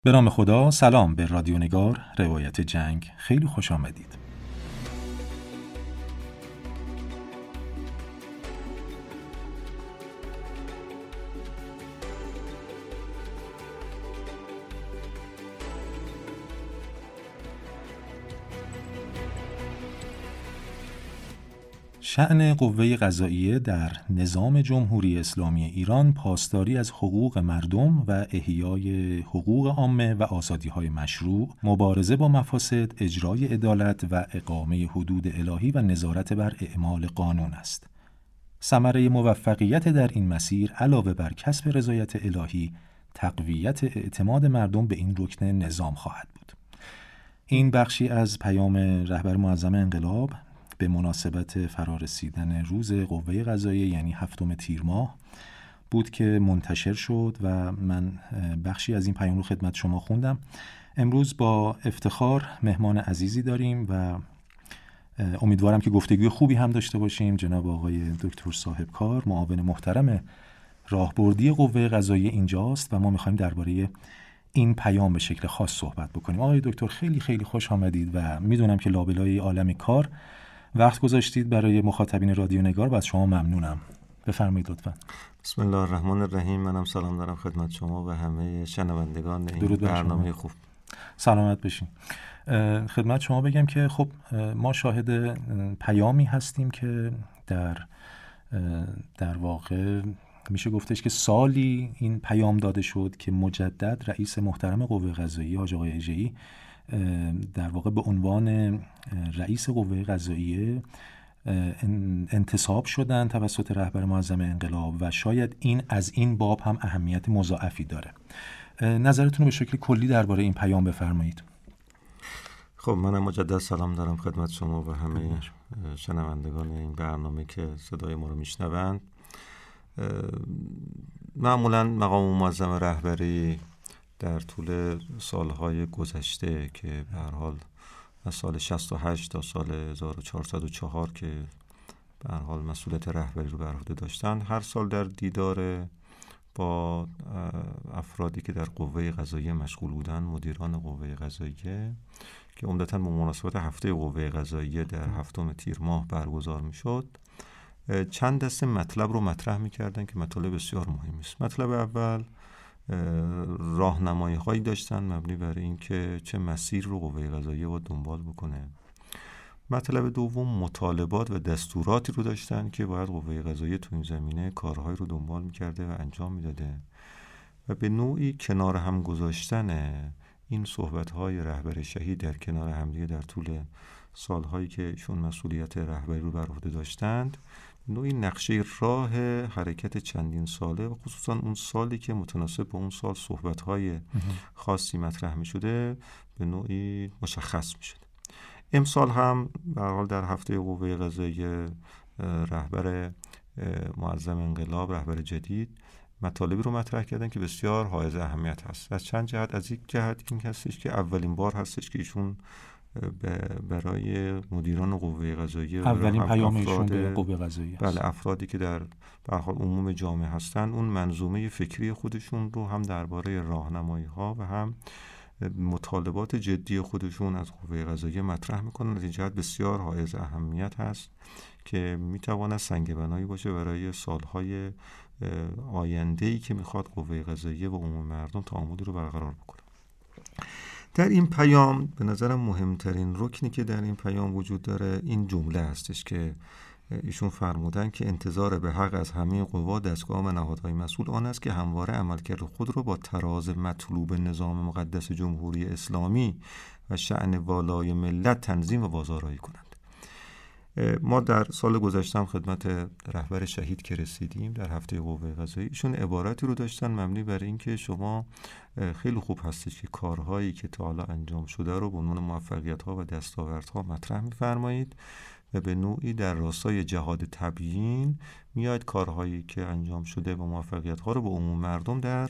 به نام خدا. سلام به رادیو نگار روایت جنگ. خیلی خوش آمدید. شأن قوه قضائیه در نظام جمهوری اسلامی ایران پاسداری از حقوق مردم و احیای حقوق عامه و آزادی‌های مشروع، مبارزه با مفاسد، اجرای عدالت و اقامه حدود الهی و نظارت بر اعمال قانون است. ثمره موفقیت در این مسیر علاوه بر کسب رضایت الهی، تقویت اعتماد مردم به این رکن نظام خواهد بود. این بخشی از پیام رهبر معظم انقلاب به مناسبت فرارسیدن روز قوه قضاییه، یعنی 7 تیر ماه بود که منتشر شد و من بخشی از این پیام رو خدمت شما خوندم. امروز با افتخار مهمان عزیزی داریم و امیدوارم که گفتگوی خوبی هم داشته باشیم. جناب آقای دکتر صاحبکار، معاون محترم راهبردی قوه قضاییه اینجاست و ما می‌خوایم درباره این پیام به شکل خاص صحبت بکنیم. آقای دکتر خیلی خیلی خوش آمدید و میدونم که لابلای عالم کار وقت گذاشتید برای مخاطبین رادیو نگار و از شما ممنونم. بفرمایید لطفا. بسم الله الرحمن الرحیم. منم سلام دارم خدمت شما و همه شنوندگان این برنامه خوب. سلامت بشین. خدمت شما بگم که خب ما شاهد پیامی هستیم که در واقع میشه گفتش که سالی این پیام داده شد که مجدد رئیس محترم قوه قضاییه حاج آقای اژه‌ای در واقع به عنوان رئیس قوه قضاییه انتصاب شدن توسط رهبر معظم انقلاب و شاید این از این باب هم اهمیت مضاعفی داره. نظرتون رو به شکل کلی درباره این پیام بفرمایید. خب منم مجدد سلام دارم خدمت شما و همه شنوندگان این برنامه که صدای ما رو میشنوند. معمولا مقام معظم رهبری در طول سالهای گذشته که به هر حال از سال 68 تا سال 1404 که به هر حال مسئولیت رهبری رو بر عهده داشتن، هر سال در دیدار با افرادی که در قوه قضاییه مشغول بودن، مدیران قوه قضاییه که عمدتاً به مناسبت هفته قوه قضاییه در 7 تیر ماه برگزار میشد، چند دسته مطلب رو مطرح میکردن که مطالب بسیار مهمی است. مطلب اول راهنمایی هایی داشتن مبنی بر این که چه مسیر رو قوه قضاییه باید دنبال بکنه. مطلب دوم مطالبات و دستوراتی رو داشتن که باید قوه قضاییه تو این زمینه کارهایی رو دنبال میکرده و انجام میداده و به نوعی کنار هم گذاشتن این صحبت‌های رهبر شهید در کنار همدیگه در طول سالهایی که ایشون مسئولیت رهبری رو بر عهده داشتند، نوعی نقشه راه حرکت چندین ساله و خصوصا اون سالی که متناسب با اون سال صحبت‌های خاصی مطرح می‌شده به نوعی مشخص می‌شد. امسال هم به هر حال در هفته قوه قضاییه رهبر معظم انقلاب، رهبر جدید، مطالبی رو مطرح کردن که بسیار حائز اهمیت هست. از چند جهت. از یک جهت این هستش که اولین بار هستش که ایشون برای مدیران قوه قضاییه، اولین پیام ایشون به قوه قضاییه، بله، افرادی که در به هر حال عموم جامعه هستن، اون منظومه فکری خودشون رو هم درباره راهنمایی‌ها و هم مطالبات جدی خودشون از قوه قضاییه مطرح میکنن. از این جهت بسیار حائز اهمیت هست که میتواند سنگ بنایی باشه برای سالهای آینده‌ای که میخواد قوه قضاییه و عموم مردم تعاملی رو برقرار بکنه. در این پیام به نظرم مهمترین رکنی که در این پیام وجود داره این جمله هستش که ایشون فرمودن که انتظار به حق از همه قوا، دستگاه و نهادهای مسئول آن است که همواره عملکرد خود را با تراز مطلوب نظام مقدس جمهوری اسلامی و شأن والای ملت تنظیم و بازآرایی کنند. ما در سال گذشته هم خدمت رهبر شهید که رسیدیم در هفته قوه قضاییه، ایشون عبارتی رو داشتن مبنی بر این که شما خیلی خوب هستش که کارهایی که تا حالا انجام شده رو به عنوان موفقیت‌ها و دستاوردها مطرح می‌فرمایید و به نوعی در راستای جهاد تبیین میاد کارهایی که انجام شده و موفقیت‌ها رو به عموم مردم در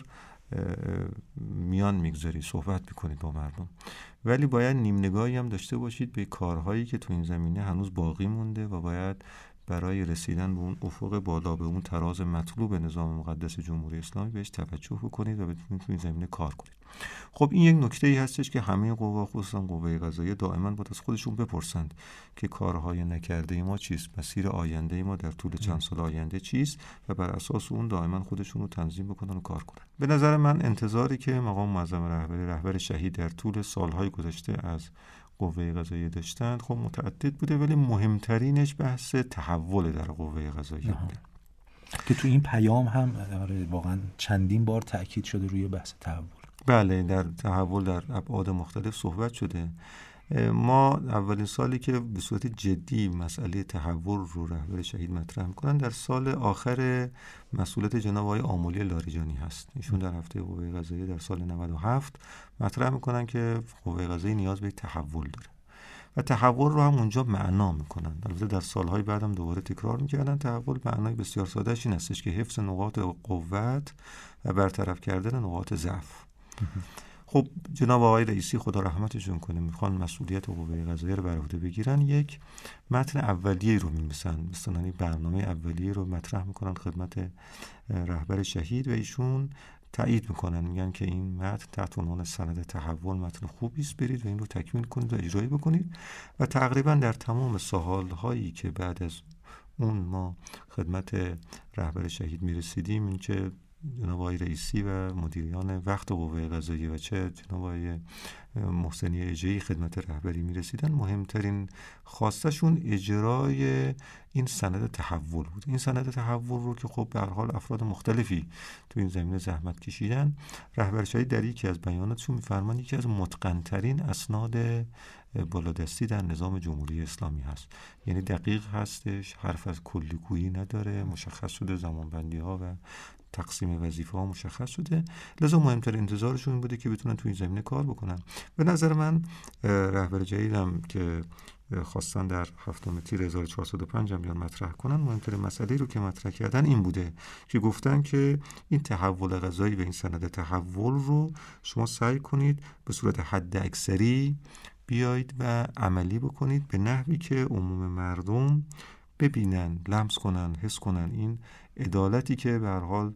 میان میگذاری، صحبت میکنید با مردم، ولی باید نیم نگاهی هم داشته باشید به کارهایی که تو این زمینه هنوز باقی مونده و باید برای رسیدن به اون افق بالا، به اون تراز مطلوب نظام مقدس جمهوری اسلامی بهش توجه بکنید و بتونید تو این زمینه کار کنید. خب این یک نکته‌ای هستش که همه قوا خصوصا قوه قضاییه دائما باید از خودشون بپرسند که کارهای نکرده ما چیست، مسیر آینده ما در طول چند سال آینده چیست و بر اساس اون دائما خودشون رو تنظیم بکنن و کار کنن. به نظر من انتظاری که مقام معظم رهبر شهید در طول سالهای گذشته از قوه قضاییه داشتند خب متعدد بوده، ولی مهمترینش بحث تحول در قوه قضاییه بوده که تو این پیام هم واقعا چندین بار تأکید شده روی بحث تحول. بله، در تحول در ابعاد مختلف صحبت شده. ما اولین سالی که به صورت جدی مسئله تحول رو رهبر شهید مطرح میکنن در سال آخر مسئولیت جناب آقای آملی لاریجانی هست. ایشون در هفته قوه قضاییه در سال 97 مطرح میکنن که قوه قضاییه نیاز به تحول داره و تحول رو هم اونجا معنا میکنن. البته در سالهای بعدم دوباره تکرار میکردن تحول معنای بسیار سادهش این هستش که حفظ نقاط قوت و برطرف کردن نقاط ضعف. خب جناب آقای رئیسی خدا رحمتشون کنه میخوان مسئولیت قوه قضاییه رو بر عهده بگیرن، یک متن اولیه رو می‌نویسن، مثلا برنامه اولیه رو مطرح میکنن خدمت رهبر شهید و ایشون تایید میکنن، میگن که این متن تحت عنوان سند تحول متن خوبی است، برید و این رو تکمیل کنید و اجرایی بکنید. و تقریبا در تمام سال‌هایی که بعد از اون ما خدمت رهبر شهید میرسیدیم، این چه جناب آقای رئیسی و مدیریان وقت قوه قضاییه و چه جناب آقای محسنی اجهی خدمت رهبری میرسیدن، مهمترین خواستشون اجرای این سند تحول بود. این سند تحول رو که خب به هر حال افراد مختلفی تو این زمینه زحمت کشیدن، رهبر شهید در یکی از بیاناتشون میفرمان یکی از متقن‌ترین اسناد بالادستی در نظام جمهوری اسلامی هست. یعنی دقیق هستش، حرف از کلی‌گویی نداره، مشخص شده زمانبندی‌ها و تقسیم وظیفه ها مشخص شده، لذا مهمتر انتظارشون این بوده که بتونن تو این زمینه کار بکنن. به نظر من رهبر جدیدم که خواستن در 7 تیر 1405 هم بیان مطرح کنن، مهمترین مسئله رو که مطرح کردن این بوده که گفتن که این تحول قضایی و این سند تحول رو شما سعی کنید به صورت حد اکثری بیایید و عملی بکنید به نحوی که عموم مردم ببینن، لمس کنن، حس کنن این عدالتی که به هر حال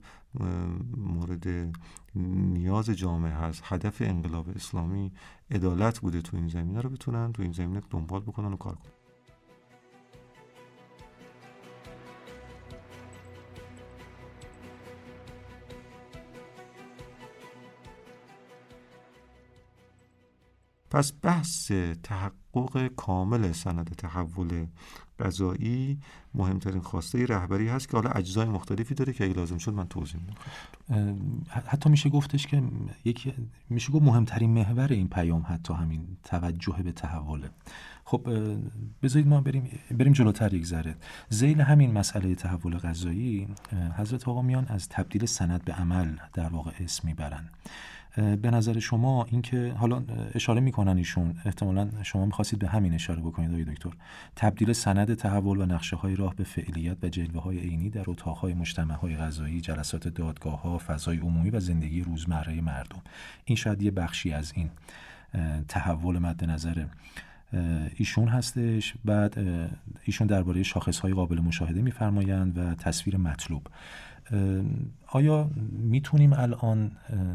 مورد نیاز جامعه هست، هدف انقلاب اسلامی عدالت بوده تو این زمینه، رو بتونن تو این زمینه دنبال بکنن و کار کنن. پس بحث تحقق کامل سند تحول قضایی مهمترین خواسته رهبری هست که حالا اجزای مختلفی داره که اگه لازم شد من توضیح میدم. حتی میشه گفتش که میشه گفت مهمترین محور این پیام حتی همین توجه به تحوله. خب بذارید ما بریم جلوتر یک ذره. ذیل همین مسئله تحول قضایی حضرت آقا میان از تبدیل سند به عمل در واقع اسم میبرن. به نظر شما این که حالا اشاره میکنن ایشون، احتمالاً شما میخواستید به همین اشاره بکنید آقای دکتر، تبدیل سند تحول و نقشه های راه به فعلیت و جلوه های عینی در اتاقهای مجتمع های قضایی، جلسات دادگاه ها، فضای عمومی و زندگی روزمره مردم، این شاید یه بخشی از این تحول مد نظر ایشون هستش. بعد ایشون درباره شاخصهای قابل مشاهده میفرمایند و تصویر مطلوب. آیا میتونیم الان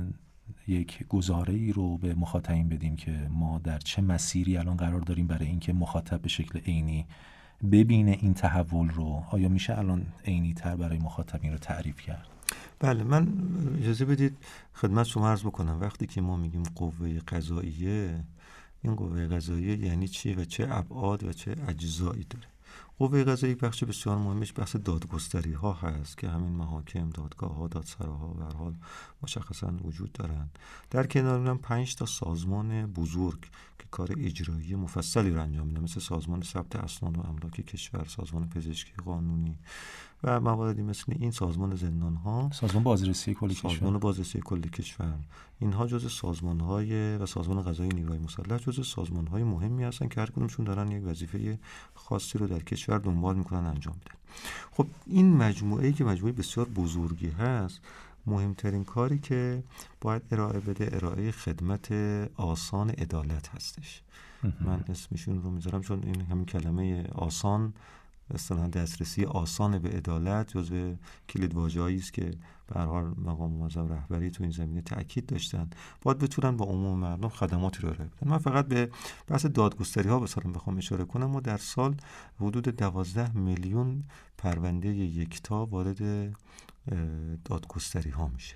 یک گزاره‌ای رو به مخاطبین بدیم که ما در چه مسیری الان قرار داریم برای اینکه مخاطب به شکل عینی ببینه این تحول رو؟ آیا میشه الان عینی تر برای مخاطبین رو تعریف کرد؟ بله، من اجازه بدید خدمت شما عرض بکنم وقتی که ما میگیم قوه قضاییه، این قوه قضاییه یعنی چی و چه ابعاد و چه اجزایی داره؟ قوه قضاییه بخش بسیار مهمش بخش دادگستری ها هست که همین محاکم، دادگاه ها، دادسراها به هر حال مشخصا وجود دارن. در کنار اونم 5 تا سازمان بزرگ که کار اجرایی مفصلی رو انجام میدن، مثل سازمان ثبت اسناد و املاک کشور، سازمان پزشکی قانونی و مواردی مثل این، سازمان زندان ها، سازمان بازرسی کل کشور، سازمان بازرسی کل کشور. اینها جزء سازمان های و سازمان قضایی نیروهای مسلح جزء سازمان های مهمی هستن که هر کدومشون دارن یک وظیفه خاصی رو در کشور دنبال میکنن، انجام میدن. خب این مجموعه‌ای که مجموعه بسیار بزرگی هست، مهمترین کاری که باید ارائه بده ارائه خدمت آسان عدالت هستش. من اسمشون رو میذارم چون این همین کلمه آسان اصطلاحاً دسترسی آسان به عدالت جزو کلیدواژه‌ای است که به هر حال مقام معظم رهبری تو این زمینه تاکید داشتن. باید بتونن با عموم مردم خدماتی رو ارائه بدن. من فقط به بحث دادگستری‌ها مثلا بخوام اشاره کنم، ما در سال حدود 12 میلیون پرونده یکتا وارد دادگستری ها میشه.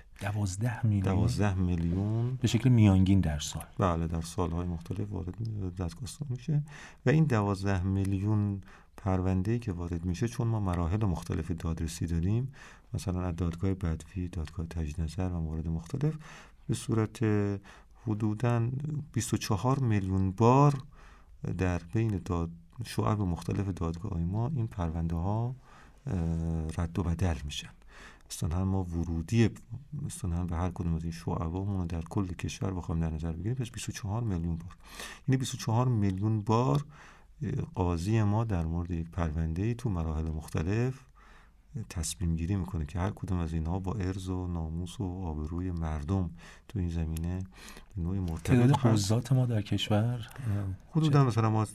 12 میلیون به شکل میانگین در سال. بله، در سالهای مختلف وارد دادگستری میشه و این 12 میلیون پرونده‌ای که وارد میشه، چون ما مراحل مختلف دادرسی داریم، مثلا از دادگاه بدوی، دادگاه تجدید نظر و موارد مختلف، به صورت حدوداً 24 میلیون بار در بین شعب مختلف دادگاه ما این پرونده ها رد و بدل میشن. اصطلاحاً ما ورودی به هر کدوم از این شعبامون در کل کشور بخوایم در نظر بگیریم، پس 24 میلیون بار، یعنی 24 میلیون بار قاضی ما در مورد یک پرونده‌ای تو مراحل مختلف تصمیم گیری میکنه که هر کدوم از اینها با عرض و ناموس و آبروی مردم تو این زمینه به نوعی مرتبط. تعداد قضات ما در کشور حدودا مثلا ما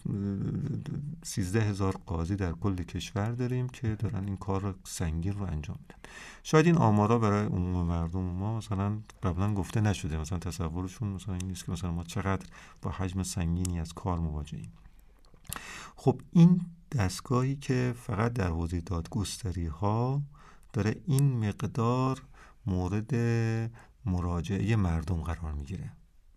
13,000 قاضی در کل کشور داریم که دارن این کار سنگین رو انجام میدن. شاید این آمارا برای عموم مردم ما مثلا قبلا گفته نشده، مثلا تصورشون مثلا این نیست که مثلا ما چقدر با حجم سنگینی از کار مواجهیم. خب این دستگاهی که فقط در حوزه دادگستری ها داره این مقدار مورد مراجعه مردم قرار میگیره،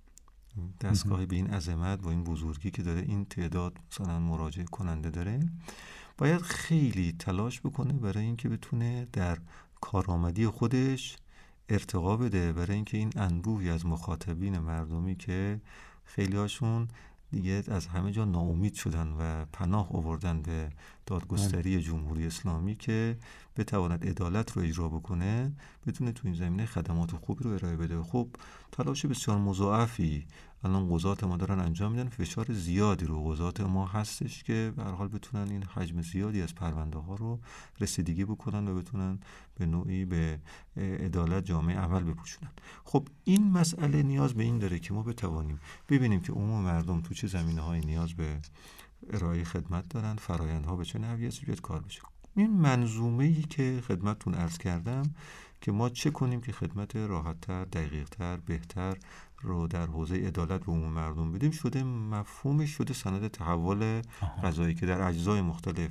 دستگاهی به این عظمت و این بزرگی که داره این تعداد مثلا مراجعه کننده داره، باید خیلی تلاش بکنه برای اینکه بتونه در کارآمدی خودش ارتقا بده، برای اینکه این انبوهی از مخاطبین مردمی که خیلی هاشون دیگه از همه جا ناامید شدن و پناه آوردن به دادگستری جمهوری اسلامی که بتواند عدالت رو اجرا بکنه، بتونه تو این زمینه خدمات خوبی رو ارائه بده. خب تلاش بسیار مضاعفی الان قضات ما دارن انجام میدن، فشار زیادی رو قضات ما هستش که به هر حال بتونن این حجم زیادی از پرونده ها رو رسیدگی بکنن و بتونن به نوعی به عدالت جامعه عمل بپوشونن. خب این مسئله نیاز به این داره که ما بتوانیم ببینیم که عموم مردم تو چه زمینه‌های نیاز به ارائه خدمت دارن، فرآیندها به چه نحوی است باید کار بشه. این منظومه‌ای که خدمتتون عرض کردم که ما چه کنیم که خدمت راحت‌تر، دقیق‌تر، بهتر رو در حوزه عدالت به عموم مردم بدیم، شده مفهومش شده سند تحول قضایی که در اجزای مختلف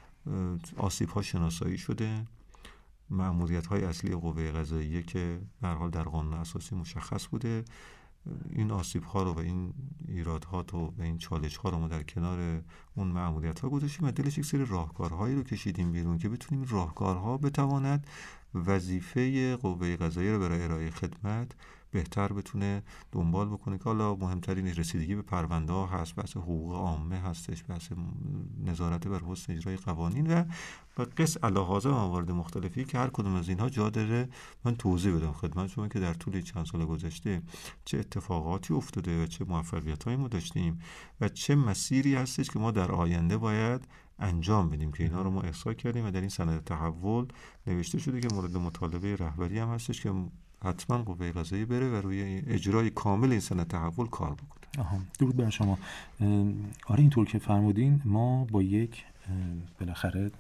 آسیب‌ها شناسایی شده، مأموریت‌های اصلی قوه قضاییه که به هر حال در قانون اساسی مشخص بوده، این آسیب‌ها رو و این ایرادها و این چالش‌ها رو ما در کنار اون مأموریت‌ها گذاشتیم و دلش یک سری راهکارهایی رو کشیدیم بیرون که بتونیم راهکارها بتواند وظیفه قوه قضاییه رو برای ارائه خدمت بهتر بتونه دنبال بکنه، که حالا مهمترین رسیدگی به پرونده ها هست، بحث حقوق عامه هستش، بحث نظارت بر حسن اجرای قوانین و قص علاوه موارد مختلفی که هر کدوم از اینها جا داره من توضیح بدم خدمت شما که در طول چند سال گذشته چه اتفاقاتی افتاده و چه موفقیت‌هایی ما داشتیم و چه مسیری هستش که ما در آینده باید انجام بدیم که اینا رو ما احصا کردیم و در این سند تحول نوشته شده که مورد مطالبه رهبری هم هستش که حتما قوه قضاییه بره و روی اجرای کامل این سند تحول کار بکنه. درود بر شما. آره اینطور که فرمودین ما با یک بالاخره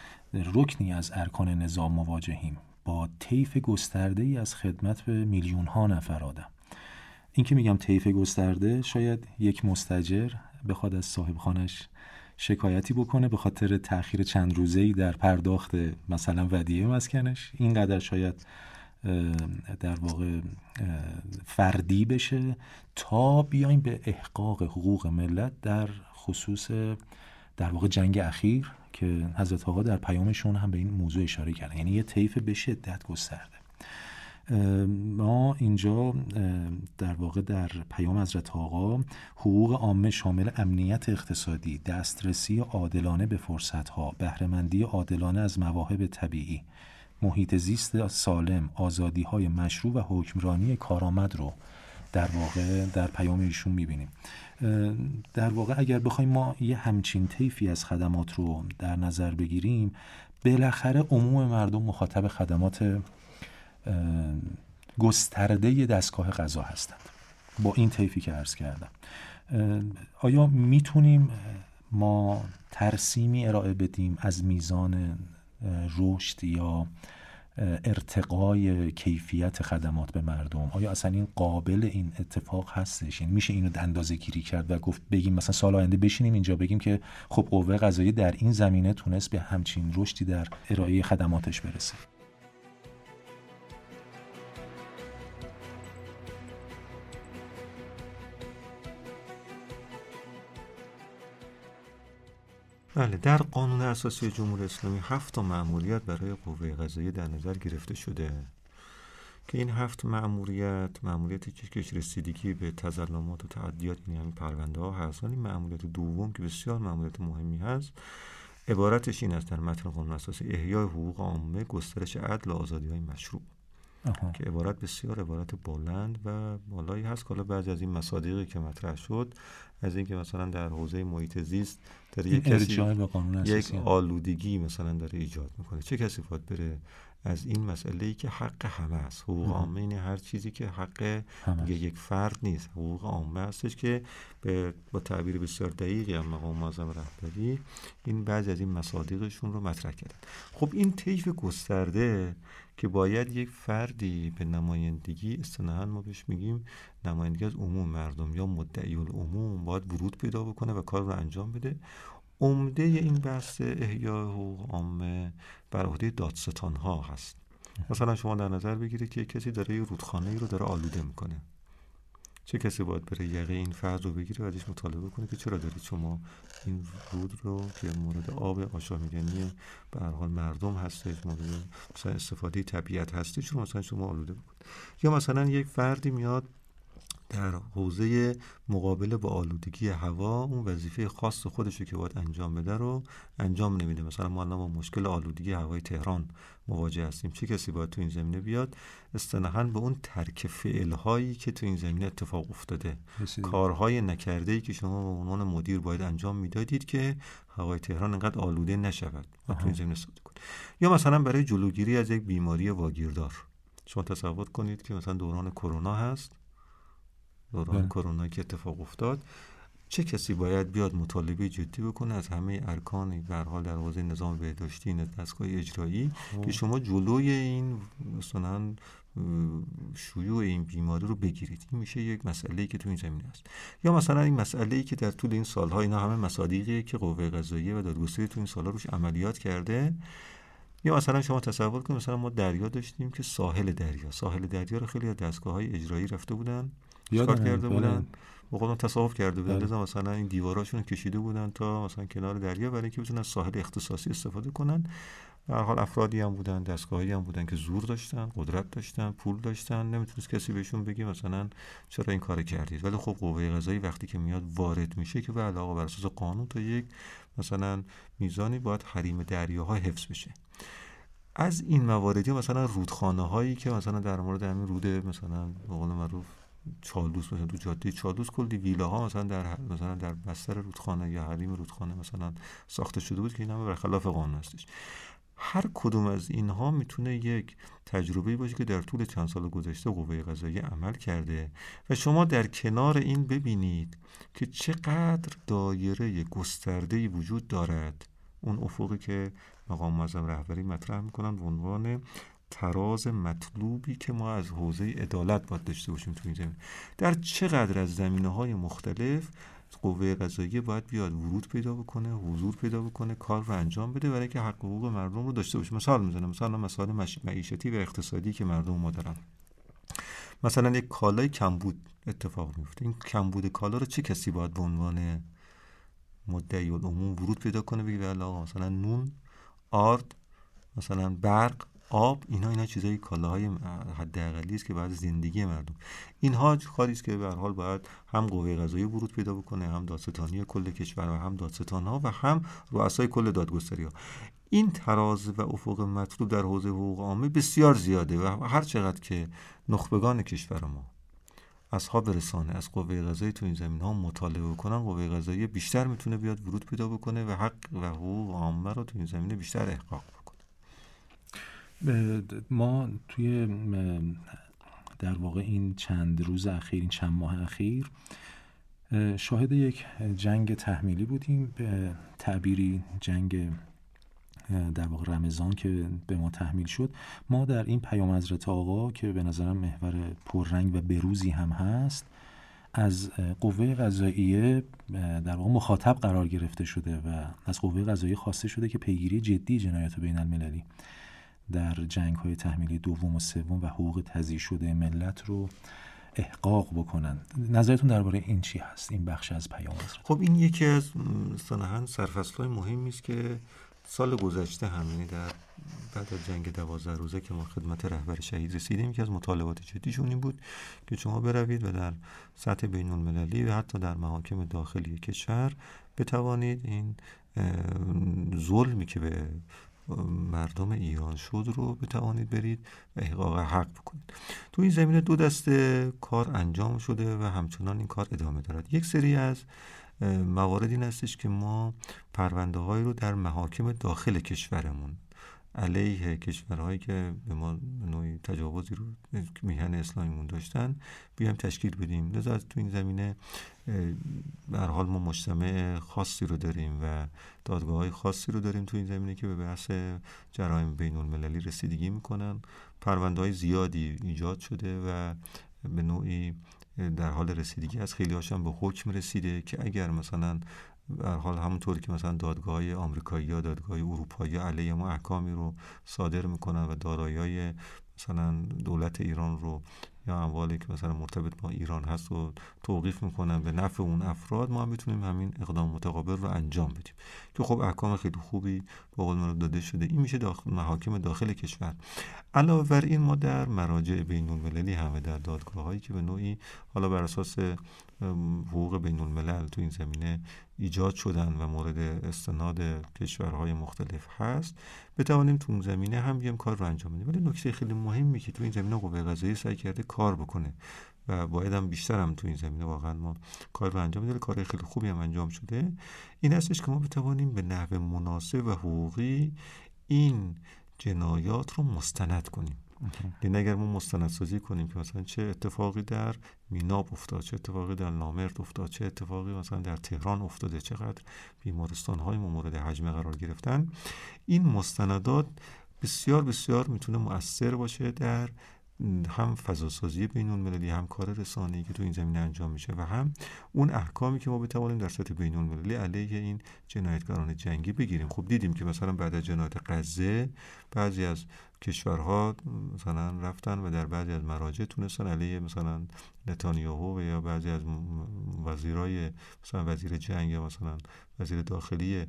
رکنی از ارکان نظام مواجهیم، با طیف گسترده‌ای از خدمت به میلیون ها نفر آدم. این که میگم طیف گسترده، شاید یک مستاجر بخواد از صاحب خانش شکایتی بکنه به خاطر تأخیر چند روزه‌ای در پرداخت مثلا ودیعه مسکنش، اینقدر شاید در واقع فردی بشه تا بیایم به احقاق حقوق ملت در خصوص در واقع جنگ اخیر که حضرت آقا در پیامشون هم به این موضوع اشاره کردن، یعنی یه طیف به شدت گسترده. ما اینجا در واقع در پیام حضرت آقا حقوق عامه شامل امنیت اقتصادی، دسترسی عادلانه به فرصت‌ها، بهره‌مندی عادلانه از مواهب طبیعی، محیط زیست سالم، آزادی‌های مشروع و حکمرانی کارآمد رو در واقع در پیام ایشون می‌بینیم. در واقع اگر بخوایم ما یه همچین طیفی از خدمات رو در نظر بگیریم، بالاخره عموم مردم مخاطب خدمات گسترده دستگاه قضا هستند با این طیفی که عرض کردم. آیا میتونیم ما ترسیمی ارائه بدیم از میزان رشد یا ارتقای کیفیت خدمات به مردم؟ آیا اصلا این قابل این اتفاق هستش؟ یعنی میشه اینو اندازه گیری کرد و گفت بگیم مثلا سال آینده بشینیم اینجا بگیم که خب قوه قضاییه در این زمینه تونست به همچین رشدی در ارائه خدماتش برسه؟ بله، در قانون اساسی جمهوری اسلامی 7 مأموریت برای قوه قضاییه در نظر گرفته شده که این 7 مأموریتی که رسیدگی به تظلمات و تعدیات، یعنی همین پرونده ها هست. ولی مأموریت دوم که بسیار مأموریت مهمی هست، عبارتش این است در متن قانون اساسی: احیای حقوق عامه، گسترش عدل و آزادی‌های مشروع. که عبارت بسیار عبارت بلند و بالایی هست. حالا بعضی از این مصادیقی که مطرح شد، از اینکه مثلا در حوزه محیط زیست در یک کسی یک آلودگی مثلا داره ایجاد میکنه، چه کسی باید بره از این مسئله‌ای که حق همه است؟ حقوق عامه این هر چیزی که حق یک فرد نیست، حقوق عامه هستش که با تعبیر بسیار دقیقی هم مقام معظم رهبری این بعضی از این مصادیقشون رو مطرح کردن. خب این طیف گسترده که باید یک فردی به نمایندگی، اصطلاحاً ما بهش میگیم نمایندگی از عموم مردم یا مدعی العموم، باید ورود پیدا بکنه و کار رو انجام بده. عمده این بحث احیای حقوق عامه بر عهده دادستان ها هست. مثلا شما در نظر بگیرید که کسی داره یه رودخانه‌ای رو داره آلوده میکنه، چه کسی باید بره یقه این فرد رو بگیره و ازش مطالبه کنه که چرا دارید شما این رود رو که مورد آب آشامیدنی به هر حال مردم هستش، مورد مثلا استفاده طبیعت هستش، رو مثلا شما آلوده بکنید؟ یا مثلا یک فردی میاد در حوزه مقابله با آلودگی هوا اون وظیفه خاص خودشو که باید انجام بده رو انجام نمیده. مثلا ما الان با مشکل آلودگی هوای تهران مواجه هستیم، چه کسی باید تو این زمینه بیاد اصطلاحاً به اون ترک فعل‌هایی که تو این زمینه اتفاق افتاده، کارهای نکرده‌ای که شما به عنوان مدیر باید انجام میدادید که هوای تهران انقدر آلوده نشود، تو این زمینه استفاده کنید. یا مثلا برای جلوگیری از یک بیماری واگیردار، شما تصور کنید که مثلا دوران کرونا هست، دوران کرونا که اتفاق افتاد، چه کسی باید بیاد مطالبه جدی بکنه از همه ارکان به هر حال در حوزه نظام بهداشتی، دستگاه اجرایی که شما جلوی این مثلا شیوع این بیماری رو بگیرید؟ این میشه یک مسئله‌ای که تو این زمینه است. یا مثلا این مسئله‌ای که در طول این سال‌ها، اینا همه مصادیقیه که قوه قضاییه و دادگستری تو این سال‌ها روش عملیات کرده. یا مثلا شما تصور کنید مثلا ما دریا داشتیم که ساحل دریا رو خیلی از دستگاه‌های اجرایی رفته بودن کار کرده بودن، بقول تصاحب کرده بودن، لذا مثلا این دیواراشون رو کشیده بودن تا مثلا کنار دریا برای اینکه بتونن از ساحل اختصاصی استفاده کنن. به هر حال افرادی هم بودن، دستگاهی هم بودن که زور داشتن، قدرت داشتن، پول داشتن، نمیتونست کسی بهشون بگه مثلا چرا این کارو کردید. ولی خب قوه قضایی وقتی که میاد وارد میشه که به علاوه بر اساس قانون تا یک مثلا میزانی باید حریم دریاها حفظ بشه. از این مواردی مثلا رودخانه هایی که مثلا در مورد همین رود مثلا به قول معروف چالوس، مثلا تو جاده چالوس کلی ویلاها مثلا در بستر رودخانه یا حریم رودخانه مثلا ساخته شده بود که این همه برخلاف قانون هستش. هر کدوم از اینها میتونه یک تجربه باشه که در طول چند سال گذشته قوه قضاییه عمل کرده و شما در کنار این ببینید که چقدر دایره گسترده‌ای وجود دارد. اون افقی که مقام معظم رهبری مطرح میکنن به عنوان تراز مطلوبی که ما از حوزه عدالت باید داشته باشیم تو این زمین، در چقدر از زمینه‌های مختلف قوه قضاییه باید بیاد ورود پیدا بکنه، حضور پیدا بکنه، کار رو انجام بده برای اینکه حق حقوق مردم رو داشته باشه. مثال میزنم، مثلا مسائل معیشتی و اقتصادی که مردم ما دارن، مثلا یک کالای کمبود اتفاق میفته، این کمبود کالا رو چه کسی باید به عنوان مدعی العموم ورود پیدا کنه بگه والا مثلا نون، آرد، مثلا برق، آب، اینا چیزای کالاهای حداقلی است که بعد زندگی مردم، اینها کاری است که به هر حال باید هم قوه قضاییه ورود پیدا بکنه، هم دادستانی کل کشور و هم دادستان‌ها و هم رؤسای کل دادگستری‌ها. این تراز و افق مطلوب در حوزه حقوق عامه بسیار زیاده و هر چقدر که نخبگان کشور ما، اصحاب رسانه از قوه قضاییه تو این زمین‌ها مطالبه کنن، قوه قضاییه بیشتر میتونه بیاد ورود پیدا بکنه و حق و حقوق عامه رو تو این زمینه بیشتر احقاق بکنه. ما توی در واقع این چند روز اخیر، این چند ماه اخیر شاهد یک جنگ تحمیلی بودیم، به تعبیری جنگ در واقع رمضان که به ما تحمیل شد. ما در این پیام حضرت آقا که به نظرم محور پررنگ و بروزی هم هست، از قوه قضاییه در واقع مخاطب قرار گرفته شده و از قوه قضاییه خواسته شده که پیگیری جدی جنایات بین المللی در جنگ‌های تحمیلی دوم و سوم و حقوق تضییع شده ملت رو احقاق بکنن. نظرتون درباره این چی هست، این بخش از پیام حضرت؟ خب این یکی از صراحاً سرفصل‌های مهمی است که سال گذشته همین در بعد از جنگ 12 روزه که ما خدمت رهبر شهید رسیدیم که از مطالبات جدیشون این بود که شما بروید و در سطح بین المللی و حتی در محاکم داخلی کشور بتوانید این ظلمی که به مردم ایران شد رو بتوانید برید و احقاق حق بکنید. تو این زمینه 2 دسته کار انجام شده و همچنان این کار ادامه دارد. یک سری از موارد این هستش که ما پرونده هایی رو در محاکم داخل کشورمون علیه کشورهایی که به ما نوعی تجاوزی رو میهن اسلامیمون داشتن بیایم تشکیل بدیم. لذا تو این زمینه به هر حال ما مجتمع خاصی رو داریم و دادگاه‌های خاصی رو داریم تو این زمینه که به بحث جرایم بین المللی رسیدگی میکنن. پرونده‌های زیادی ایجاد شده و به نوعی در حال رسیدگی از خیلی هاشون به حکم رسیده که اگر مثلا به هر حال همونطوری که مثلا دادگاه‌های آمریکایی یا دادگاه‌های اروپایی علیه ما احکامی رو صادر میکنن و دارایی‌های مثلا دولت ایران رو یا اموالی که مثلا مرتبط با ایران هست رو توقیف میکنن به نفع اون افراد، ما هم میتونیم همین اقدام متقابل رو انجام بدیم که خب احکام خیلی خوبی به قول من داده شده. این میشه محاکم داخل کشور. علاوه بر این ما در مراجع بین المللی همه در دادگاه‌هایی که به نوعی حالا بر اساس حقوق بین الملل تو این زمینه ایجاد شدن و مورد استناد کشورهای مختلف هست بتوانیم تو اون زمینه هم بیام کار رو انجام بدیم. ولی نکته خیلی مهمی که تو این زمینه قوه قضاییه سعی کرده کار بکنه و باید هم بیشتر هم تو این زمینه واقعا ما کار رو انجام بدیم. کار خیلی خوبی هم انجام شده. این هستش که ما بتوانیم به نحو مناسب و حقوقی این جنایات رو مستند کنیم. یعنی اگر ما مستندسازی کنیم که مثلا چه اتفاقی در میناب افتاد، چه اتفاقی در نامرد افتاد، چه اتفاقی مثلا در تهران افتاده، چقدر بیمارستان‌های ما مورد هجمه قرار گرفتن، این مستندات بسیار بسیار میتونه مؤثر باشه در هم فضاسازی بین المللی، هم کار رسانه‌ای که تو این زمینه انجام میشه و هم اون احکامی که ما بتوانیم در سطح بین المللی علیه این جنایتکاران جنگی بگیریم. خب دیدیم که مثلا بعد از جنایت غزه بعضی از کشورها مثلا رفتن و در بعضی از مراجع تونستن علیه مثلا نتانیاهو و یا بعضی از وزیرای مثلا وزیر جنگ یا مثلا وزیر داخلی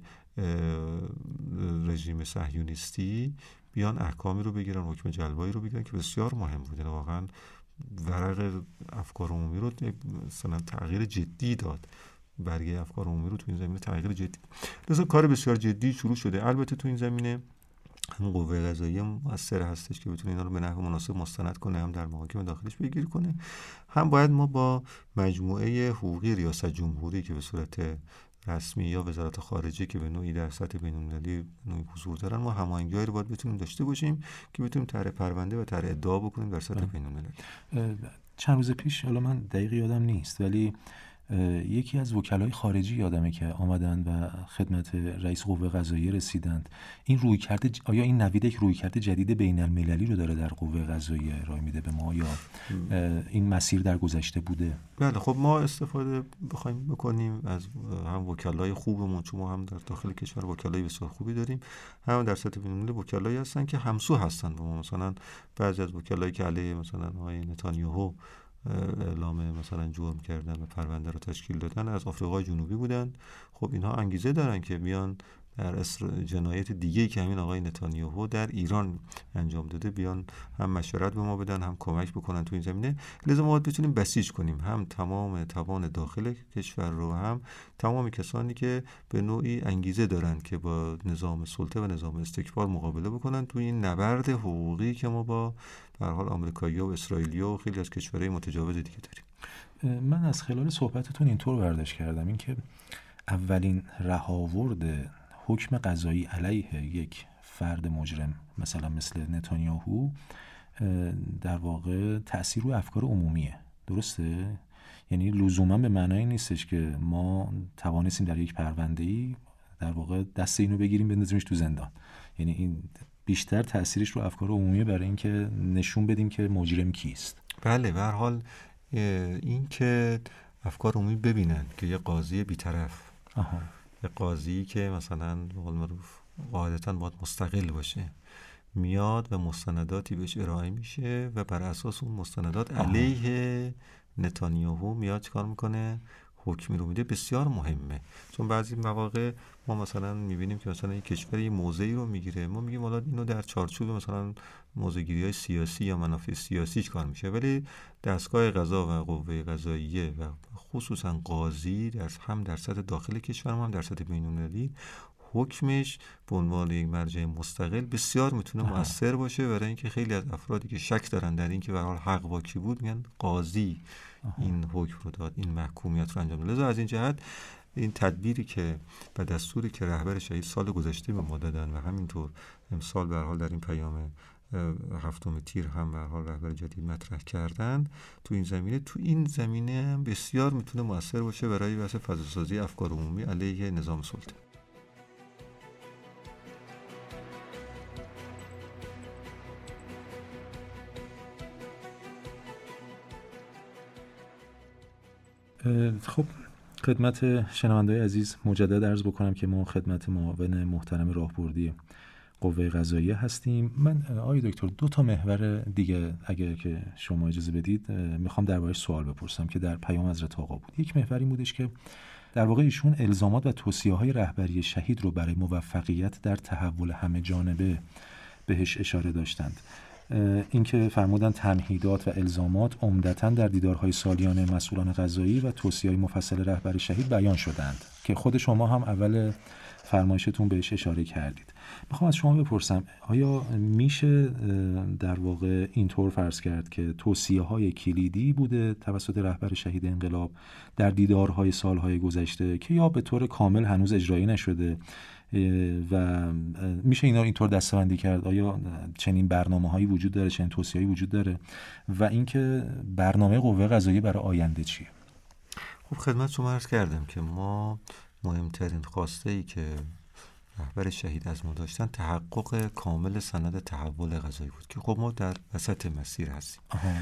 رژیم صهیونیستی بیان احکامی رو بگیرن، حکم جلبایی رو بگیرن که بسیار مهم بوده. واقعا ورق افکار عمومی رو مثلا تغییر جدی داد. برگه افکار عمومی رو تو این زمینه تغییر جدی. لذا کار بسیار جدی شروع شده. البته تو این زمینه هم قوه قضاییه مؤثر هستش که بتونه اینا رو به نحو مناسب مستند کنه، هم در محاکم داخلیش پیگیری کنه، هم باید ما با مجموعه حقوقی ریاست جمهوری که به صورت رسمی یا وزارت خارجه که به نوعی در سطح بین‌المللی نوعی حضور دارن ما هماهنگی‌هایی رو باید بتونیم داشته باشیم که بتونیم طرح پرونده و طرح ادعا بکنیم در سطح بین‌المللی. چند روز پیش، حالا من دقیق یادم نیست، ولی یکی از وکلای خارجی یادمه که آمدن و خدمت رئیس قوه قضاییه رسیدند. این رویکرد، آیا این نوید یک رویکرد جدید بین المللی رو داره در قوه قضاییه ارائه میده به ما یا این مسیر در گذشته بوده؟ بله، خب ما استفاده بخوایم بکنیم از هم وکلای خوبمون، چون ما هم در داخل کشور وکلای بسیار خوبی داریم، هم در سطح بین‌المللی وکلایی هستن که همسو هستن با ما. مثلا بعضی از وکلایی که علیه مثلا آقای نتانیاهو اعلام مثلا جرم کردن و پرونده رو تشکیل دادن از آفریقای جنوبی بودن. خب اینها انگیزه دارن که بیان در جنایت دیگه‌ای که همین آقای نتانیاهو در ایران انجام داده بیان هم مشورت به ما بدن، هم کمک بکنن تو این زمینه. لذا ما باید بتونیم بسیج کنیم هم تمام توان داخل کشور رو، هم تمام کسانی که به نوعی انگیزه دارن که با نظام سلطه و نظام استکبار مقابله بکنن تو این نبرد حقوقی که ما با به هر حال آمریکایی‌ها و اسرائیلی‌ها و خیلی از کشورهای متجاوز دیگه داریم. من از خلال صحبتتون اینطور برداشت کردم این که اولین رهاورد حکم قضایی علیه یک فرد مجرم مثلا مثل نتانیاهو در واقع تأثیر روی افکار عمومیه. درسته؟ یعنی لزوما به معنای نیستش که ما توانستیم در یک پرونده‌ای در واقع دست اینو بگیریم بندازیمش تو زندان. یعنی این بیشتر تأثیرش رو افکار عمومی برای اینکه نشون بدیم که مجرم کیست. بله، به هر حال این که افکار عمومی ببینن که یه قاضی بی‌طرف، یه قاضی که مثلا به قول معروف قاعدتاً باید مستقل باشه، میاد و مستنداتی بهش ارائه میشه و بر اساس اون مستندات علیه نتانیاهو میاد چیکار میکنه؟ حکمی رو میده. بسیار مهمه، چون بعضی مواقع ما مثلا میبینیم که مثلا یک کشور یه موضعی رو میگیره، ما میگیم حالا اینو در چارچوب مثلا موضع‌گیری‌های سیاسی یا منافع سیاسی کار میشه، ولی دستگاه قضا و قوه قضاییه و خصوصا قاضی هم در سطح داخل کشور هم در سطح بین‌المللی حکمش به عنوان یک مرجع مستقل بسیار میتونه مؤثر باشه برای اینکه خیلی از افرادی که شک دارن در اینکه به هر حال حق با کی بود میگن قاضی این حکم رو داد، این محکومیت رو انجام داد. لذا از این جهت این تدبیری که و دستوری که رهبر شهید سال گذشته به ما دادن و همینطور امسال به هر حال در این پیام 7 تیر هم به هر حال رهبر جدید مطرح کردن تو این زمینه هم بسیار میتونه مؤثر باشه برای بحث فضاسازی افکار عمومی علیه نظام سلطه. خب خدمت شنونده‌های عزیز مجدد عرض بکنم که ما خدمت معاون محترم راهبردی قوه قضاییه هستیم. من آقای دکتر 2 محور دیگه اگر که شما اجازه بدید میخوام درباره‌اش سوال بپرسم که در پیام حضرت آقا بود. یک محور این بودش که در واقع ایشون الزامات و توصیه‌های رهبری شهید رو برای موفقیت در تحول همه جانبه بهش اشاره داشتند. اینکه فرمودن تمهیدات و الزامات عمدتاً در دیدارهای سالیانه مسئولان قضایی و توصیه‌های مفصل رهبر شهید بیان شدند که خود شما هم اول فرمایشتون بهش اشاره کردید. میخوام از شما بپرسم آیا میشه در واقع اینطور فرض کرد که توصیه‌های کلیدی بوده توسط رهبر شهید انقلاب در دیدارهای سالهای گذشته که یا به طور کامل هنوز اجرایی نشده و میشه اینا اینطور دسته‌بندی کرد؟ آیا چنین برنامه‌هایی وجود داره، چنین توصیه‌هایی وجود داره و اینکه برنامه قوه قضاییه برای آینده چیه؟ خب خدمت شما عرض کردم که ما مهمترین خواسته‌ای که رهبر شهید از ما داشتن تحقق کامل سند تحول قضایی بود که خب ما در وسط مسیر هستیم.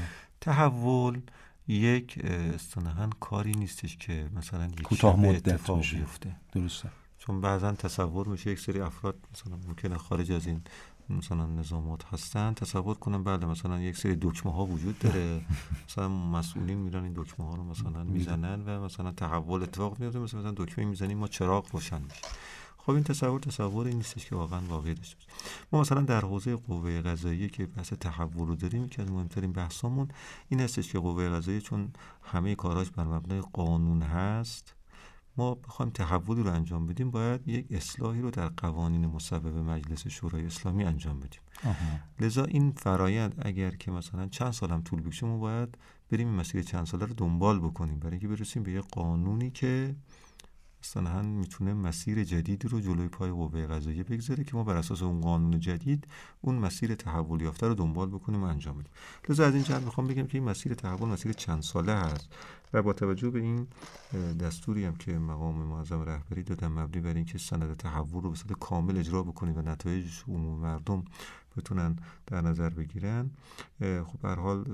تحول یک اصطلاحاً کاری نیستش که مثلا یک کوتاه مدت اتفاق بیفته. درسته. چون بعضا تصور میشه یک سری افراد مثلا ممکنه خارج از این مثلا نظامات هستن تصور کنن بله مثلا یک سری دکمه ها وجود داره، مثلا مسئولین میرن این دکمه ها رو مثلا میزنن و مثلا تحول اتفاق میفته، مثلا دکمه میزنیم ما چراغ روشن میشه. خب این تصوری نیستش که واقعا واقعی داشته باشه. ما مثلا در حوزه قوه قضاییه که بحث تحول رو داریم که از مهمترین بحثامون این هستش که قوه قضاییه چون همه کاراش بر مبنای قانون هست، ما بخوایم تحولی رو انجام بدیم باید یک اصلاحی رو در قوانین مصوبه مجلس شورای اسلامی انجام بدیم. لذا این فرایند اگر که مثلا چند سال هم طول بکشه ما باید بریم این مسیر چند ساله رو دنبال بکنیم برای اینکه برسیم به یک قانونی که اصلا میتونه مسیر جدیدی رو جلوی پای قوه قضاییه بگذاره که ما بر اساس اون قانون جدید اون مسیر تحول یافته رو دنبال بکنیم و انجام بدیم. لذا از این جهت میخوام بگم که این مسیر تحول مسیر چند ساله هست و با توجه به این دستوری هم که مقام معظم رهبری دادن مبنی بر اینکه سند تحول رو به صورت کامل اجرا بکنیم و نتایجش عموم مردم بتونن در نظر بگیرن، خب به هر حال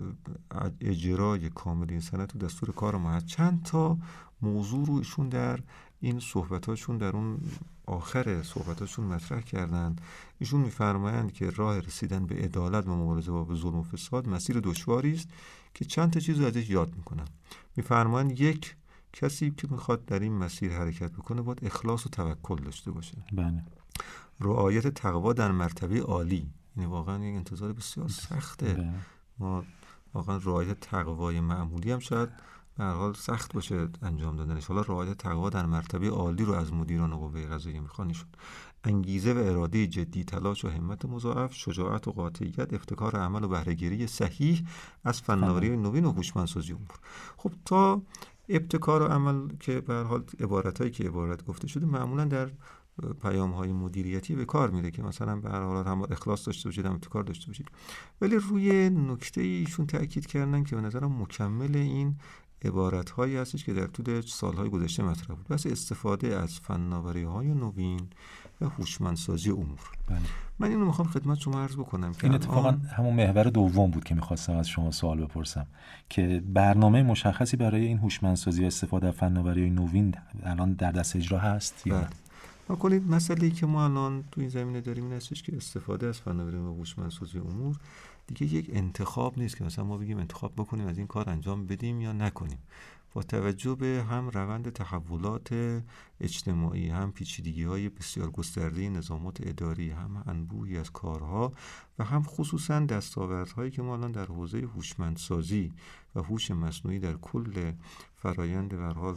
اجرای کامل این سند تو دستور کار ما هست. چند تا موضوع رو ایشون در این صحبتاشون در اون آخر صحبتاشون مطرح کردن. ایشون میفرمایند که راه رسیدن به عدالت و مبارزه با ظلم و فساد مسیر دشواری است که چند تا چیز رو ازش یاد میکنن. میفرمایند یک، کسی که میخواد در این مسیر حرکت بکنه باید اخلاص و توکل داشته باشه. بله. رعایت تقوا در مرتبه عالی، یعنی واقعا یک انتظار بسیار سخته. بله. ما واقعا رعایت تقوای معمولی هم شاید به هر حال سخت باشه انجام دادنش، حالا رعایت تقوا در مرتبه عالی رو از مدیران قوه قضاییه میخوانیشون. انگیزه و اراده جدی، تلاش و همت مضاعف، شجاعت و قاطعیت، ابتکار عمل و بهره‌گیری صحیح از فناوری نوین و هوشمندسازی امور. خب تا ابتکار و عمل که به هر حال عبارتایی که عبارت گفته شده معمولا در پیام‌های مدیریتی به کار میره که مثلا به هر حال هم اخلاص داشته باشید هم ابتکار داشته باشید، ولی روی نکته ایشون تاکید کردن که به نظرم مکمل این عبارت‌هایی هستش که در طول سال‌های گذشته مطرح بود، بس استفاده از فناوری‌های نوین و هوشمندسازی امور. بله. من اینو میخوام خدمت شما عرض بکنم که این اتفاقا همون محور دوم بود که میخواستم از شما سوال بپرسم که برنامه مشخصی برای این هوشمندسازی و استفاده از فناوری‌های نوین الان در دست اجرا هست یا نه؟ کنید مسئله‌ای که ما الان تو این زمینه داریم این هستش که استفاده از فناوری و هوشمندسازی امور دیگه یک انتخاب نیست که مثلا ما بگیم انتخاب بکنیم از این کار انجام بدیم یا نکنیم. با توجه به هم روند تحولات اجتماعی، هم پیچیدگی‌های بسیار گسترده نظامات اداری، هم انبوهی از کارها و هم خصوصا دستاوردهایی که ما الان در حوزه هوشمندسازی و هوش مصنوعی در کل فرایند به هر حال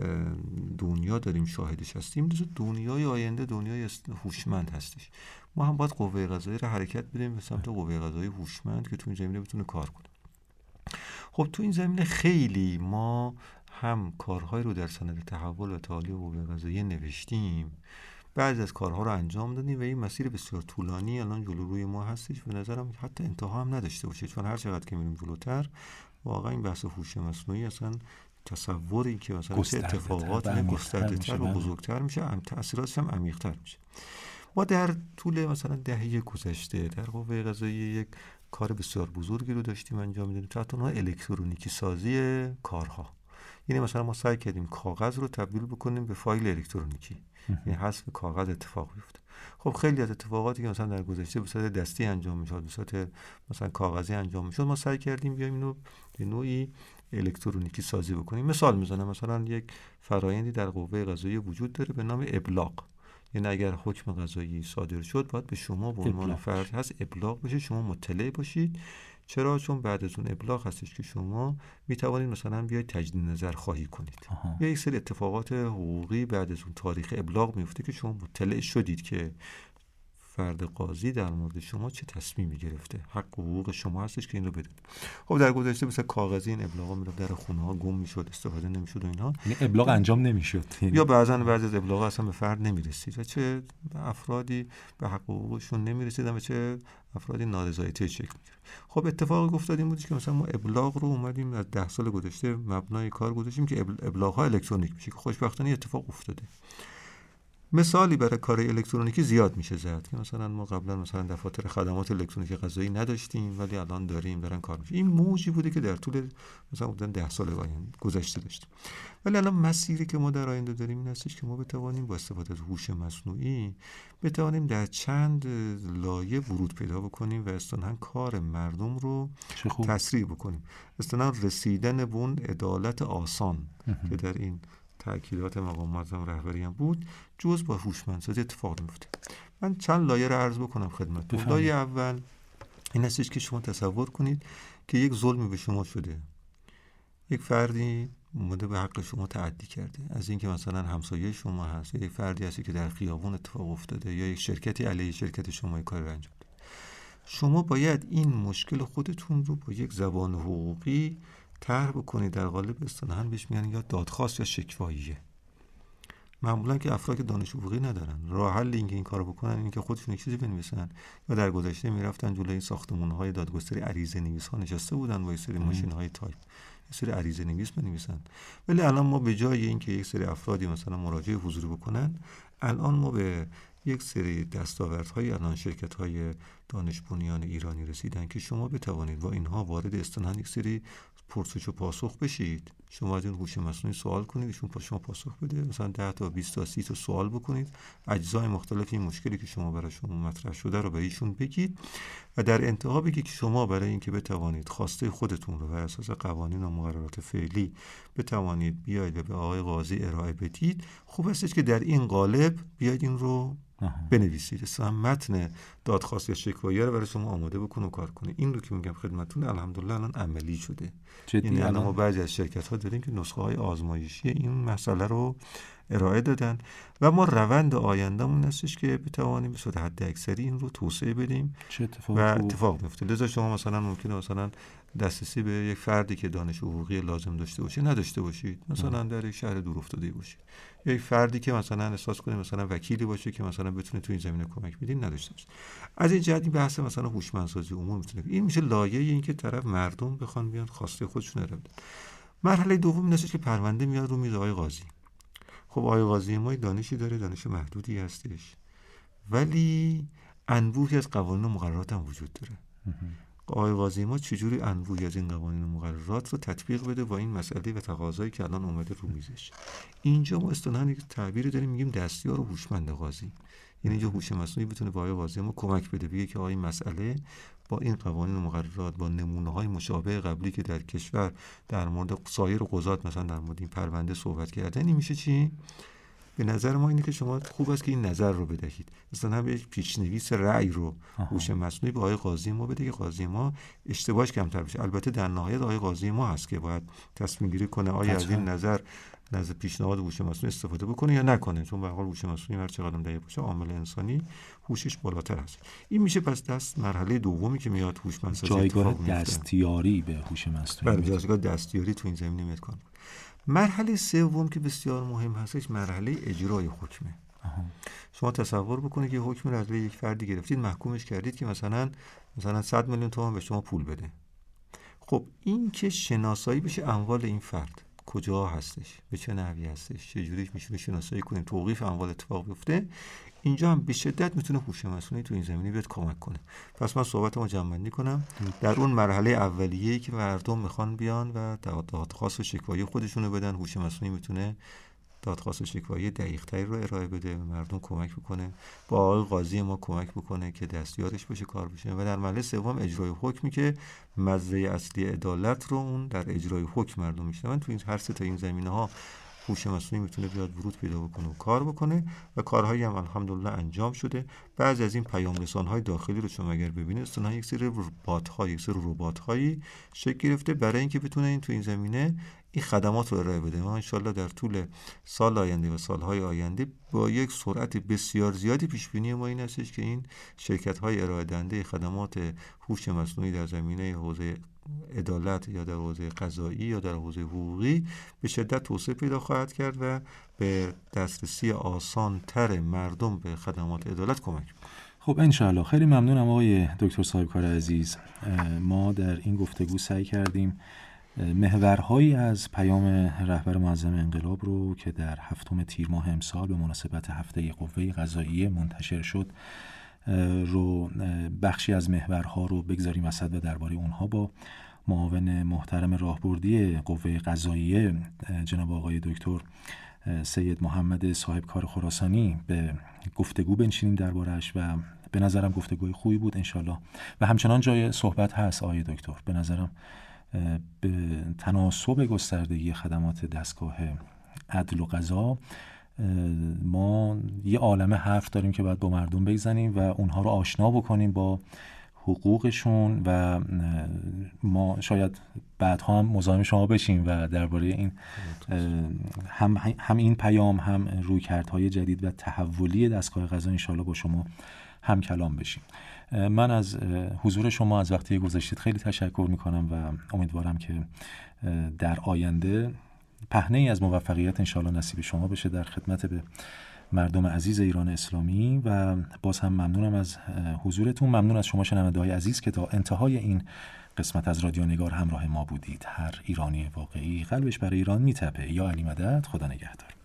دنیا داریم شاهدش هستیم. دنیای آینده دنیای هوشمند هستش. ما هم باید قوه قضاییه را حرکت بدیم به سمت قوه قضاییه هوشمند که تو این زمینه بتونه کار کنه. خب تو این زمینه خیلی ما هم کارهای رو در سند تحول و تعالی قوه قضاییه نوشتیم، بعضی از کارها رو انجام دادیم و این مسیر بسیار طولانی الان جلو روی ما هستش. به نظرم حتی انتها هم نداشته باشه، چون هر چقدر که میریم جلوتر واقعا این بحث هوش مصنوعی اصلا تصوری که مثلا چه اتفاقات گسترده‌تر و بزرگتر میشه، تأثیراتش هم عمیق‌تر میشه. ما در طول مثلا دهه گذشته در قوه قضاییه یک کار بسیار بزرگی رو داشتیم انجام میدادیم تحت عنوان الکترونیکی سازی کارها. یعنی مثلا ما سعی کردیم کاغذ رو تبدیل بکنیم به فایل الکترونیکی، یعنی حذف کاغذ اتفاق بیفته. خب خیلی از اتفاقاتی که مثلا در گذشته به صورت دستی انجام میشد، به صورت مثلا کاغذی انجام میشد، ما سعی کردیم بیایم اینو به نوعی الکترونیکی سازی بکنیم. مثال میزنم، مثلا یک فرآیندی در قوه قضاییه وجود داره به نام ابلاغ. یعنی اگر حکم قضایی صادر شد باید به شما به عنوان فرد هست ابلاغ بشه، شما مطلع باشید. چرا؟ چون بعد از اون ابلاغ هستش که شما میتوانید مثلا بیاید تجدید نظر خواهی کنید. یا یک سری اتفاقات حقوقی بعد از اون تاریخ ابلاغ میفته که شما مطلع شدید که فرد قاضی در مورد شما چه تصمیمی گرفته، حق حقوق شما هستش که این رو بدید. خب در گذشته مثلا کاغذی این ابلاغا میرفت در خونه ها گم میشد، استفاده نمیشد و اینها، یعنی ابلاغ انجام نمیشد یا بعضی از ابلاغ اصلا به فرد نمیرسید و چه افرادی به حق حقوقشون نمیرسیدن و چه افرادی نارضایتی شکل میگرفت. خب اتفاقی افتاد این بودش که مثلا ما ابلاغ رو اومدیم از 10 سال گذشته مبنای کار گذاشتیم که ابلاغ ها الکترونیک بشه که خوشبختانه اتفاق افتاده. مثالی برای کار الکترونیکی زیاد میشه زد که مثلا ما قبلا مثلا دفاتر خدمات الکترونیکی قضایی نداشتیم ولی الان دارن کار میشه. این موجی بوده که در طول مثلا 10 سال گذشته داشتیم. ولی الان مسیری که ما در آینده داریم این هستش که ما بتوانیم با استفاده از هوش مصنوعی بتوانیم در چند لایه ورود پیدا بکنیم و اصطلاحاً کار مردم رو تسریع بکنیم. اصطلاحاً رسیدن به اون عدالت آسان که در این تأکیدات مقام معظم رهبری هم بود، جز با هوشمندسازی اتفاق میفته. من چند لایه رو عرض بکنم خدمتتون. لایه اول این هستش که شما تصور کنید که یک ظلمی به شما شده، یک فردی اومده به حق شما تعدی کرده، از اینکه مثلا همسایه شما هست، یک فردی هستی که در خیابون اتفاق افتاده، یا یک شرکتی علیه شرکت شما کار رو انجام داده. شما باید این مشکل خودتون رو با یک زبان حقوقی طرح بکنید، در قالب اصطلاحاً بهش میگن یا دادخواست یا شکواییه. معمولا که افراد که دانش حقوقی ندارن راه حل اینکه این کارو بکنن اینه که خودشون یک چیزی بنویسن، یا در گذشته میرفتن جلوی این ساختمان‌های دادگستری عریضه نویس‌ها نشسته بودن با یک سری ماشین‌های تایپ یک سری عریضه نویس بنویسن. ولی الان ما به جای اینکه یک سری افرادی مثلا مراجعه حضوری بکنن، الان ما به یک سری دستاوردهای الان شرکت‌های دانش بنیان ایرانی رسیدن که شما بتوانید با اینها وارد اصطلاحاً یک سری پرسش و پاسخ بشید. شما از این هوش مصنوعی سوال کنید، ایشون شما پاسخ بده، مثلا 10 تا 20 تا 30 تا سوال بکنید، اجزای مختلف این مشکلی که شما برای شما مطرح شده رو به ایشون بگید و در انتها بگید که شما برای اینکه بتوانید خواسته خودتون رو بر اساس قوانین و مقررات فعلی بتوانید بیاید و به آقای قاضی ارائه بدید، خوب استش که در این قالب بیاید این رو بنویسید. اصلا متن دادخواست یا شکوایه رو برای شما آماده بکنه و کار کنه. این رو که میگم خدمتتون الحمدلله الان عملی شده. یعنی الان ما بعضی از شرکت‌ها داریم که نسخه های آزمایشی این مسئله رو ارائه دادن و ما روند آیندهمون هستش که بتوانیم به صورت حد اکثری این رو توسعه بدیم و اتفاق بیفته. لذا شما مثلا ممکنه مثلا دسترسی به یک فردی که دانش حقوقی لازم داشته باشه نداشته باشید، مثلا در یک شهر دور افتاده باشید، یا یک فردی که مثلا احساس کنید مثلا وکیلی باشه که مثلا بتونه تو این زمینه کمک بدین نداشته باشه. از این جهت این بحث مثلا هوشمندسازی عمومی میتونه این میشه لایه این که طرف مردم بخوان بیان خواسته خودشون رو بدن. مرحله دوم این است که پرونده میاد رو میز آقای قاضی. خب آقای قاضی ما دانشی داره، دانش محدودی هستش، ولی انبوهی از قوانین و مقررات هم وجود داره. آقای قاضی ما چجوری انبوهی از این قوانین و مقررات رو تطبیق بده با این مسئله و تقاضایی که الان اومده رو میزش. اینجا ما اصطلاحاً یک تعبیری داریم میگیم دستیار هوشمند قاضی. یعنی اینجا هوش مصنوعی بتونه به آقای قاضی ما کمک بده، بگه که آقای مسئله با این قوانین و مقررات، با نمونه‌های مشابه قبلی که در کشور در مورد سایر قضات مثلا در مورد این پرونده صحبت کردن، این میشه چی؟ به نظر ما اینه که شما خوب است که این نظر رو بدهید. مثلا هم یک پیش‌نویس رأی رو هوش مصنوعی به آقای قاضی ما بده که قاضی ما اشتباهش کمتر بشه. البته در نهایت آقای قاضی ما هست که باید تصمیم گیری کنه آیا از این نظر پیشنهاد هوش مصنوعی استفاده بکنه یا نکنه، چون به هر حال هوش مصنوعی هر چقدر دقیق باشه عامل انسانی هوشش بالاتر هست. این میشه پس دست مرحله دومی که میاد هوش مصنوعی جایگاه دستیاری به هوش مصنوعی. بله، جایگاه دستیاری تو این زمینه میاد کار. مرحله سوم که بسیار مهم هستش مرحله اجرای حکمه. شما تصور بکنید که حکم رو از یک فردی گرفتید، محکومش کردید که مثلا 100 میلیون تومان به شما پول بده. خب این که شناسایی بشه اموال این فرد کجا هستش، به چه نحوی هستش، چه جوری میشه شناسایی کنیم توقیف اموال اتفاق بیفته، اینجا هم به شدت میتونه هوش مصنوعی تو این زمینه بیاد کمک کنه. پس من صحبتمو جمع‌بندی کنم. در اون مرحله اولیه‌ای که مردم میخوان بیان و دادخواست و شکوایی خودشونو بدن، هوش مصنوعی میتونه دادخواست و شکوایی دقیق‌تری رو ارائه بده، به مردم کمک بکنه، با آقای قاضی ما کمک بکنه که دستیارش بشه کار بشه. و در مرحله سوم اجرای حکمی که مزه اصلی عدالت رو اون در اجرای حکم مردم میشنون. تو این هر سه تا این زمینه‌ها هوش مصنوعی میتونه بیاد ورود پیدا بکنه و کار بکنه و کارهایی هم الحمدلله انجام شده. بعضی از این پیام رسان‌های داخلی رو شما اگر ببینید اصلا یک سری ربات‌هایی شکل گرفته برای اینکه بتونه این تو این زمینه این خدمات رو ارائه بده. ما انشالله در طول سال آینده و سالهای آینده با یک سرعت بسیار زیادی پیش بینی ما این هستش که این شرکت‌های ارائه دهنده خدمات هوش مصنوعی در زمینه حوزه عدالت یا در حوزه قضایی یا در حوزه حقوقی به شدت توسعه پیدا خواهد کرد و به دسترسی آسان‌تر مردم به خدمات عدالت کمک می‌کنه. خب انشاءالله. خیلی ممنونم آقای دکتر صاحبکار عزیز. ما در این گفتگو سعی کردیم محورهایی از پیام رهبر معظم انقلاب رو که در 7 تیر ماه امسال به مناسبت هفته قوه قضاییه منتشر شد رو بخشی از محورها رو بگذاریم وسط و درباره اونها با معاون محترم راهبردی قوه قضاییه جناب آقای دکتر سید محمد صاحبکار خراسانی به گفتگو بنشینیم درباره‌اش و به نظرم گفتگوی خوبی بود انشالله و همچنان جای صحبت هست. آقای دکتر به نظرم به تناسب گستردگی خدمات دستگاه عدل و قضا ما یه عالمه حرف داریم که باید با مردم بزنیم و اونها رو آشنا بکنیم با حقوقشون و ما شاید بعدها هم مزاحم شما بشیم و درباره این هم این پیام هم رویکردهای جدید و تحولی دستگاه قضا انشالله با شما هم کلام بشیم. من از حضور شما از وقتی گذاشتید خیلی تشکر میکنم و امیدوارم که در آینده پهنه‌ای از موفقیت انشالله نصیب شما بشه در خدمت به مردم عزیز ایران اسلامی و باز هم ممنونم از حضورتون. ممنون از شما شنونده‌های عزیز که تا انتهای این قسمت از رادیو نگار همراه ما بودید. هر ایرانی واقعی قلبش برای ایران میتپه. یا علی مدد. خدا نگهدار.